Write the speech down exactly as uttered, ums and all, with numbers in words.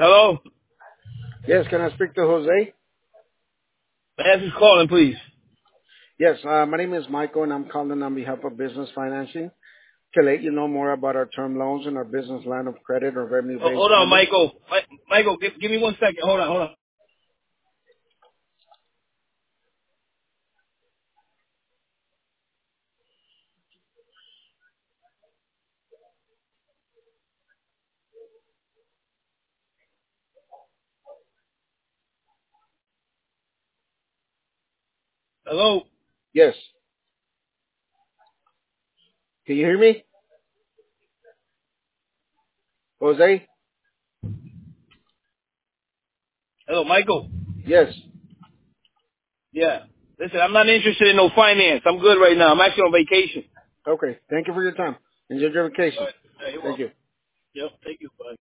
Hello? Yes, can I speak to Jose? Ask who's calling, please. Yes, uh, my name is Michael, and I'm calling on behalf of Business Financing to let you know more about our term loans and our business line of credit or Oh, revenue-based hold on, lending. Michael. Mi- Michael, give, give me one second. Hold on, hold on. Hello? Yes. Can you hear me? Jose? Hello, Michael? Yes. Yeah. Listen, I'm not interested in no finance. I'm good right now. I'm actually on vacation. Okay. Thank you for your time. Enjoy your All vacation. right. Hey, you're Thank welcome. you. Yep. Thank you. Bye.